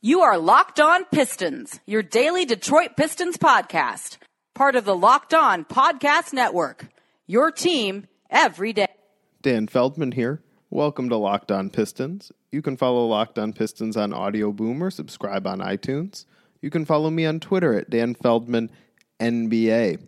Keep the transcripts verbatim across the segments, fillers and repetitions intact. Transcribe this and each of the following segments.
You are Locked On Pistons, your daily Detroit Pistons podcast. Part of the Locked On Podcast Network, your team every day. Dan Feldman here. Welcome to Locked On Pistons. You can follow Locked On Pistons on Audio Boom or subscribe on iTunes. You can follow me on Twitter at Dan Feldman N B A.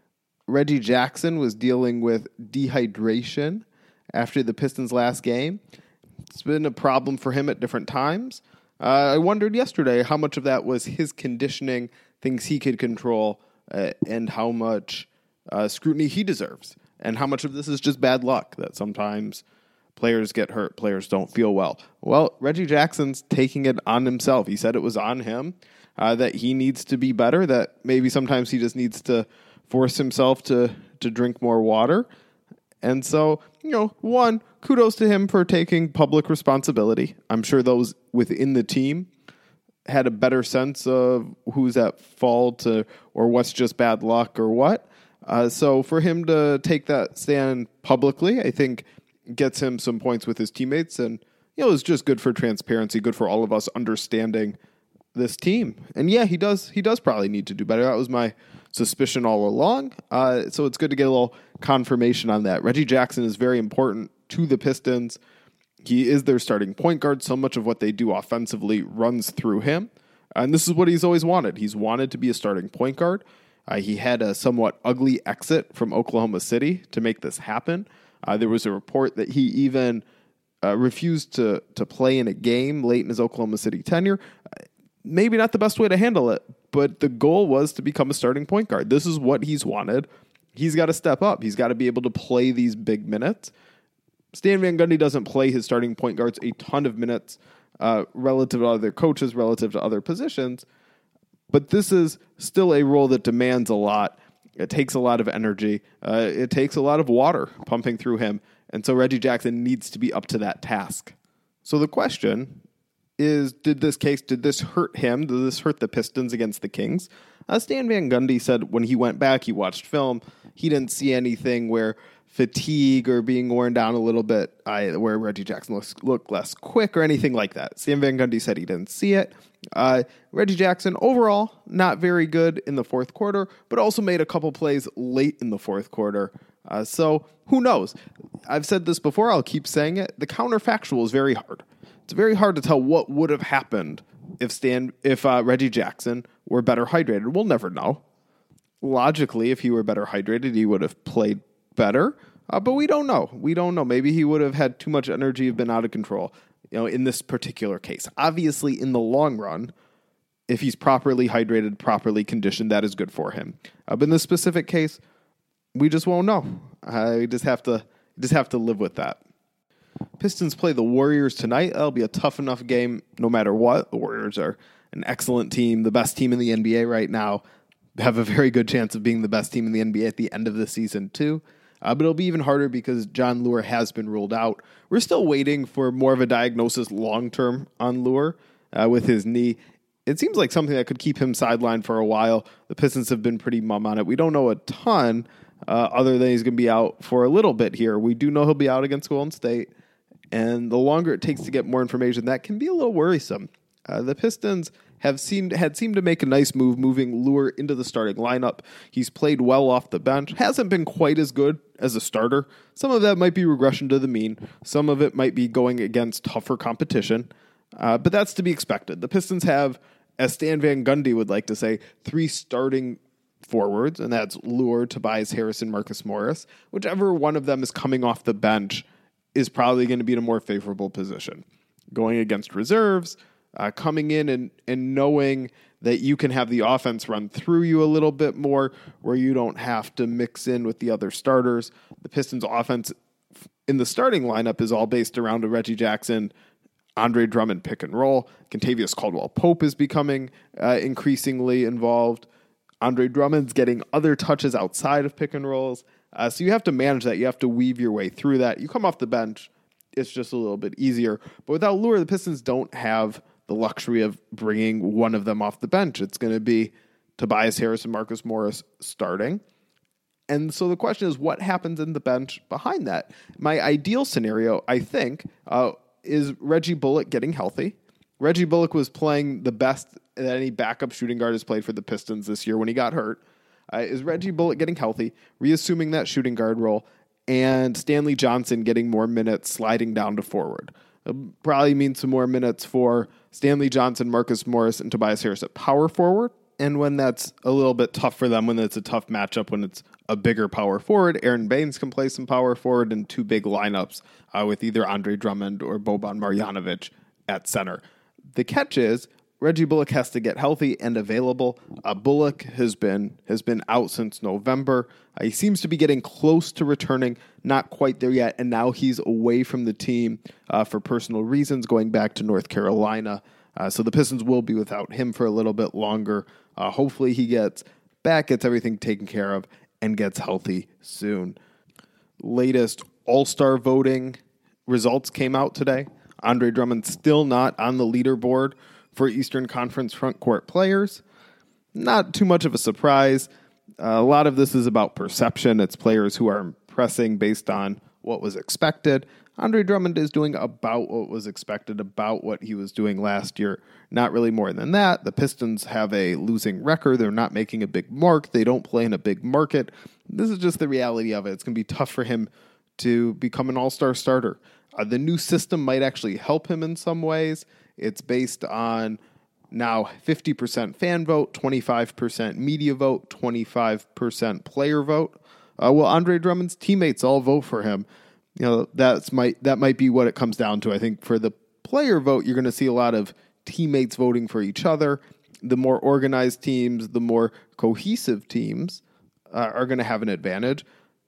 Reggie Jackson was dealing with dehydration after the Pistons' last game. It's been a problem for him at different times. Uh, I wondered yesterday how much of that was his conditioning, things he could control, uh, and how much uh, scrutiny he deserves, and how much of this is just bad luck, that sometimes players get hurt, players don't feel well. Well, Reggie Jackson's taking it on himself. He said it was on him, uh, that he needs to be better, that maybe sometimes he just needs to force himself to, to drink more water. And so, you know, one, kudos to him for taking public responsibility. I'm sure those within the team had a better sense of who's at fault uh, or what's just bad luck or what. Uh, so for him to take that stand publicly, I think gets him some points with his teammates. And, you know, it's just good for transparency, good for all of us understanding this team. And yeah, he does, he does probably need to do better. That was my suspicion all along. Uh, so it's good to get a little confirmation on that. Reggie Jackson is very important to the Pistons. He is their starting point guard. So much of what they do offensively runs through him. And this is what he's always wanted. He's wanted to be a starting point guard. Uh, he had a somewhat ugly exit from Oklahoma City to make this happen. Uh, there was a report that he even uh, refused to, to play in a game late in his Oklahoma City tenure. Uh, maybe not the best way to handle it, but the goal was to become a starting point guard. This is what he's wanted. He's got to step up. He's got to be able to play these big minutes. Stan Van Gundy doesn't play his starting point guards a ton of minutes uh, relative to other coaches, relative to other positions, but this is still a role that demands a lot. It takes a lot of energy. Uh, it takes a lot of water pumping through him, and so Reggie Jackson needs to be up to that task. So the question is, did this case, did this hurt him? Did this hurt the Pistons against the Kings? Uh, Stan Van Gundy said when he went back, he watched film, he didn't see anything where fatigue or being worn down a little bit, I, where Reggie Jackson looks looked less quick or anything like that. Stan Van Gundy said he didn't see it. Uh, Reggie Jackson, overall, not very good in the fourth quarter, but also made a couple plays late in the fourth quarter. Uh, so who knows? I've said this before, I'll keep saying it. The counterfactual is very hard. It's very hard to tell what would have happened if Stan, if uh, Reggie Jackson were better hydrated. We'll never know. Logically, if he were better hydrated, he would have played better, uh, but we don't know. We don't know. Maybe he would have had too much energy, have been out of control, you know, in this particular case. Obviously, in the long run, if he's properly hydrated, properly conditioned, that is good for him. Uh, but in this specific case, we just won't know. I just have to just have to live with that. Pistons play the Warriors tonight. That'll be a tough enough game no matter what. The Warriors are an excellent team, the best team in the N B A right now. They have a very good chance of being the best team in the N B A at the end of the season, too. Uh, but it'll be even harder because Jon Leuer has been ruled out. We're still waiting for more of a diagnosis long-term on Leuer uh, with his knee. It seems like something that could keep him sidelined for a while. The Pistons have been pretty mum on it. We don't know a ton uh, other than he's going to be out for a little bit here. We do know he'll be out against Golden State. And the longer it takes to get more information, that can be a little worrisome. Uh, the Pistons have seemed had seemed to make a nice move, moving Leuer into the starting lineup. He's played well off the bench. Hasn't been quite as good as a starter. Some of that might be regression to the mean. Some of it might be going against tougher competition. Uh, but that's to be expected. The Pistons have, as Stan Van Gundy would like to say, three starting forwards, and that's Leuer, Tobias Harris, and Marcus Morris. Whichever one of them is coming off the bench is probably going to be in a more favorable position. Going against reserves, Uh, coming in and, and knowing that you can have the offense run through you a little bit more where you don't have to mix in with the other starters. The Pistons offense in the starting lineup is all based around a Reggie Jackson, Andre Drummond pick and roll. Kentavious Caldwell-Pope is becoming uh, increasingly involved. Andre Drummond's getting other touches outside of pick and rolls. Uh, so you have to manage that. You have to weave your way through that. You come off the bench, it's just a little bit easier. But without Leuer, the Pistons don't have the luxury of bringing one of them off the bench. It's going to be Tobias Harris and Marcus Morris starting. And so the question is, what happens in the bench behind that? My ideal scenario, I think, uh, is Reggie Bullock getting healthy. Reggie Bullock was playing the best that any backup shooting guard has played for the Pistons this year when he got hurt. Uh, is Reggie Bullock getting healthy, reassuming that shooting guard role, and Stanley Johnson getting more minutes, sliding down to forward? It'll probably means some more minutes for Stanley Johnson, Marcus Morris, and Tobias Harris at power forward. And when that's a little bit tough for them, when it's a tough matchup, when it's a bigger power forward, Aaron Baines can play some power forward in two big lineups uh, with either Andre Drummond or Boban Marjanovic at center. The catch is Reggie Bullock has to get healthy and available. Uh, Bullock has been has been out since November. Uh, he seems to be getting close to returning, not quite there yet, and now he's away from the team uh, for personal reasons, going back to North Carolina. Uh, so the Pistons will be without him for a little bit longer. Uh, hopefully he gets back, gets everything taken care of, and gets healthy soon. Latest All-Star voting results came out today. Andre Drummond still not on the leaderboard for Eastern Conference frontcourt players. Not too much of a surprise. Uh, a lot of this is about perception. It's players who are impressing based on what was expected. Andre Drummond is doing about what was expected, about what he was doing last year. Not really more than that. The Pistons have a losing record. They're not making a big mark. They don't play in a big market. This is just the reality of it. It's going to be tough for him to become an all-star starter. Uh, the new system might actually help him in some ways. It's based on now fifty percent fan vote, twenty-five percent media vote, twenty-five percent player vote. Uh, well, Andre Drummond's teammates all vote for him. You know, that's might that might be what it comes down to. I think for the player vote, you're going to see a lot of teammates voting for each other. The more organized teams, the more cohesive teams uh, are going to have an advantage.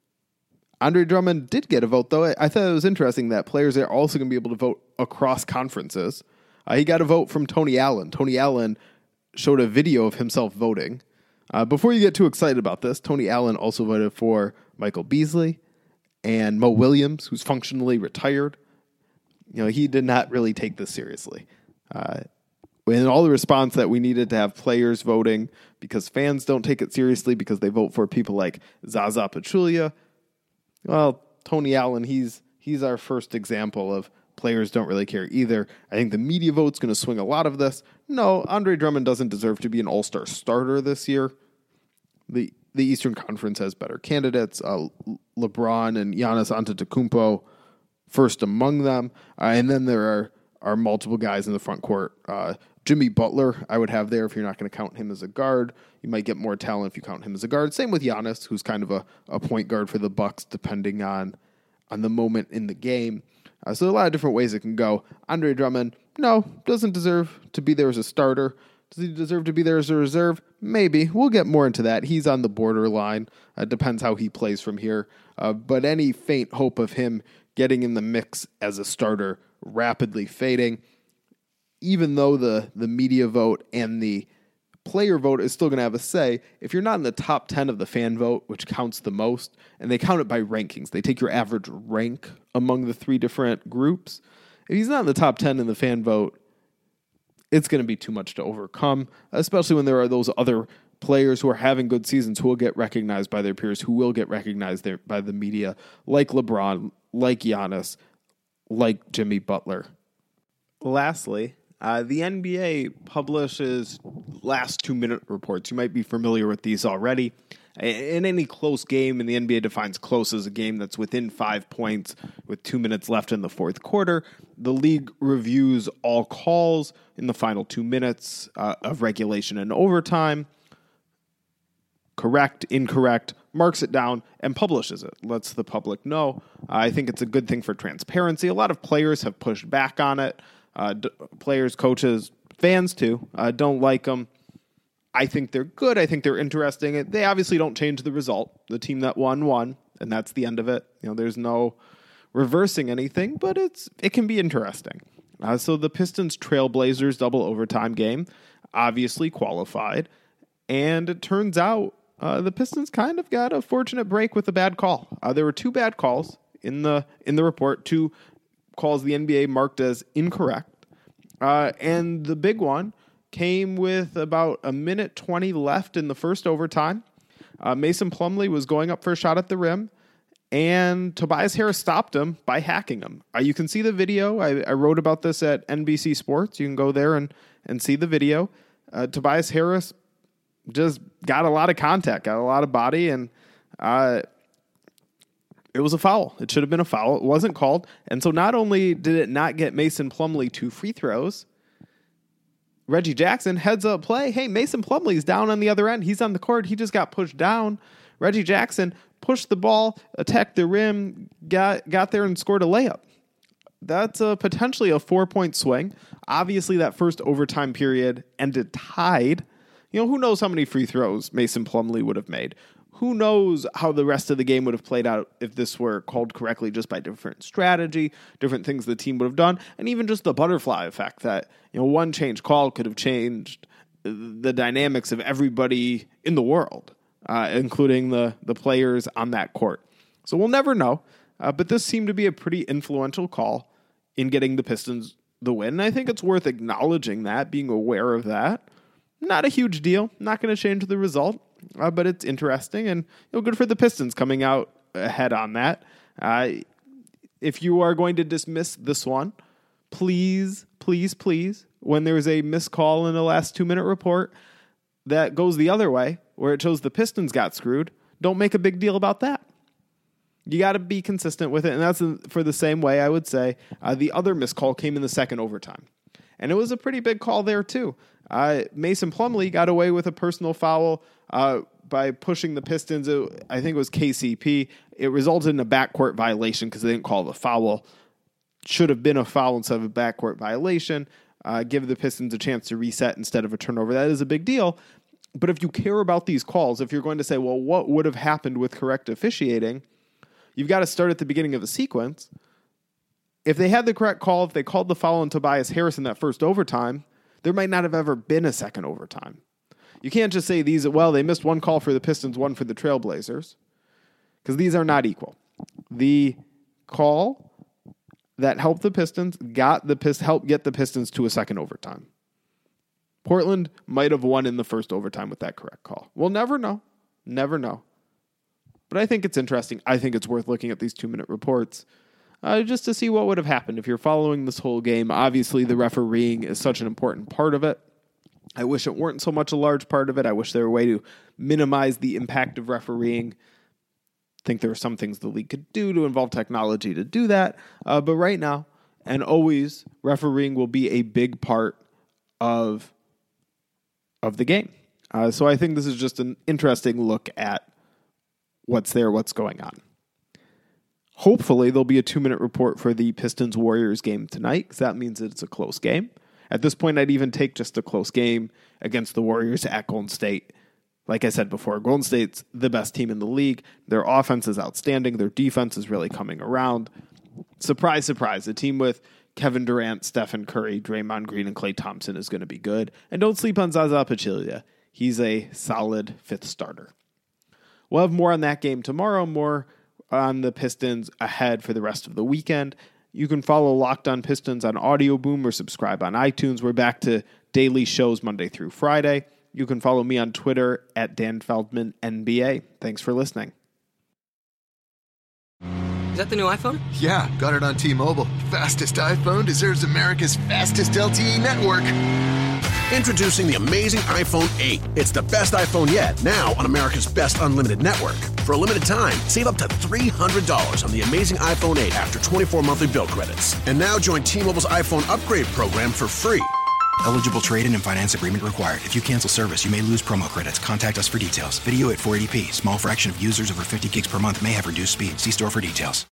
Andre Drummond did get a vote, though. I thought it was interesting that players are also going to be able to vote across conferences. Uh, he got a vote from Tony Allen. Tony Allen showed a video of himself voting. Uh, before you get too excited about this, Tony Allen also voted for Michael Beasley and Mo Williams, who's functionally retired. You know, he did not really take this seriously. Uh, and all the response that we needed to have players voting because fans don't take it seriously because they vote for people like Zaza Pachulia. Well, Tony Allen, he's he's our first example of players don't really care either. I think the media vote's going to swing a lot of this. No, Andre Drummond doesn't deserve to be an all-star starter this year. The the Eastern Conference has better candidates. Uh, LeBron and Giannis Antetokounmpo first among them. Uh, and then there are, are multiple guys in the front court. Uh, Jimmy Butler, I would have there if you're not going to count him as a guard. You might get more talent if you count him as a guard. Same with Giannis, who's kind of a, a point guard for the Bucks, depending on, on the moment in the game. Uh, so a lot of different ways it can go. Andre Drummond, no, doesn't deserve to be there as a starter. Does he deserve to be there as a reserve? Maybe. We'll get more into that. He's on the borderline. It uh, depends how he plays from here. Uh, but any faint hope of him getting in the mix as a starter rapidly fading, even though the, the media vote and the player vote is still going to have a say. If you're not in the top ten of the fan vote, which counts the most, and they count it by rankings, they take your average rank among the three different groups. If he's not in the top ten in the fan vote, it's going to be too much to overcome, especially when there are those other players who are having good seasons who will get recognized by their peers, who will get recognized there by the media, like LeBron, like Giannis, like Jimmy Butler. Lastly, Uh, the N B A publishes last two-minute reports. You might be familiar with these already. In any close game, and the N B A defines close as a game that's within five points with two minutes left in the fourth quarter, the league reviews all calls in the final two minutes uh, of regulation and overtime. Correct, incorrect, marks it down, and publishes it. Lets the public know. I think it's a good thing for transparency. A lot of players have pushed back on it. Uh, d- players, coaches, fans too, uh, don't like them. I think they're good. I think they're interesting. They obviously don't change the result. The team that won, won, and that's the end of it. You know, there's no reversing anything, but it's it can be interesting. Uh, so the Pistons Trailblazers double overtime game obviously qualified, and it turns out uh, the Pistons kind of got a fortunate break with a bad call. Uh, there were two bad calls in the in the report, two calls the N B A marked as incorrect. Uh, and the big one came with about a minute twenty left in the first overtime. Uh, Mason Plumlee was going up for a shot at the rim, And Tobias Harris stopped him by hacking him. Uh, you can see the video. I, I wrote about this at N B C Sports. You can go there and, and see the video. Uh, Tobias Harris just got a lot of contact, got a lot of body, and uh, it was a foul. It should have been a foul. It wasn't called. And so not only did it not get Mason Plumlee two free throws, Reggie Jackson heads up play. Hey, Mason Plumlee's down on the other end. He's on the court. He just got pushed down. Reggie Jackson pushed the ball, attacked the rim, got got there and scored a layup. That's a potentially a four-point swing. Obviously, that first overtime period ended tied. You know, who knows how many free throws Mason Plumlee would have made? Who knows how the rest of the game would have played out if this were called correctly just by different strategy, different things the team would have done, and even just the butterfly effect that, you know, one change call could have changed the dynamics of everybody in the world. Uh, including the, the players on that court. So we'll never know, uh, but this seemed to be a pretty influential call in getting the Pistons the win. And I think it's worth acknowledging that, being aware of that. Not a huge deal, not going to change the result, uh, but it's interesting and, you know, good for the Pistons coming out ahead on that. Uh, if you are going to dismiss this one, please, please, please, when there's a missed call in the last two-minute report that goes the other way, where it shows the Pistons got screwed, don't make a big deal about that. You got to be consistent with it, and that's for the same way I would say uh, the other missed call came in the second overtime. And it was a pretty big call there, too. Uh, Mason Plumlee got away with a personal foul uh, by pushing the Pistons. It, I think it was K C P. It resulted in a backcourt violation because they didn't call the foul. Should have been a foul instead of a backcourt violation. Uh, give the Pistons a chance to reset instead of a turnover. That is a big deal. But if you care about these calls, if you're going to say, well, what would have happened with correct officiating, you've got to start at the beginning of the sequence. If they had the correct call, if they called the foul on Tobias Harris in that first overtime, there might not have ever been a second overtime. You can't just say these, well, they missed one call for the Pistons, one for the Trailblazers, because these are not equal. The call that helped the Pistons got the Pist- helped get the Pistons to a second overtime. Portland might have won in the first overtime with that correct call. We'll never know. Never know. But I think it's interesting. I think it's worth looking at these two-minute reports uh, just to see what would have happened if you're following this whole game. Obviously, the refereeing is such an important part of it. I wish it weren't so much a large part of it. I wish there were a way to minimize the impact of refereeing. I think there are some things the league could do to involve technology to do that. Uh, but right now, and always, refereeing will be a big part of of the game. Uh, so I think this is just an interesting look at what's there, what's going on. Hopefully there'll be a two-minute report for the Pistons-Warriors game tonight, because that means that it's a close game. At this point, I'd even take just a close game against the Warriors at Golden State. Like I said before, Golden State's the best team in the league. Their offense is outstanding. Their defense is really coming around. Surprise, surprise, a team with Kevin Durant, Stephen Curry, Draymond Green, and Klay Thompson is going to be good. And don't sleep on Zaza Pachulia. He's a solid fifth starter. We'll have more on that game tomorrow, more on the Pistons ahead for the rest of the weekend. You can follow Locked On Pistons on Audio Boom or subscribe on iTunes. We're back to daily shows Monday through Friday. You can follow me on Twitter at Dan Feldman N B A. Thanks for listening. Is that the new iPhone? Yeah, got it on T-Mobile. Fastest iPhone deserves America's fastest L T E network. Introducing the amazing iPhone eight. It's the best iPhone yet, now on America's best unlimited network. For a limited time, save up to three hundred dollars on the amazing iPhone eight after twenty-four monthly bill credits. And now join T-Mobile's iPhone upgrade program for free. Eligible trade-in and finance agreement required. If you cancel service, you may lose promo credits. Contact us for details. Video at four eighty p. Small fraction of users over fifty gigs per month may have reduced speed. See store for details.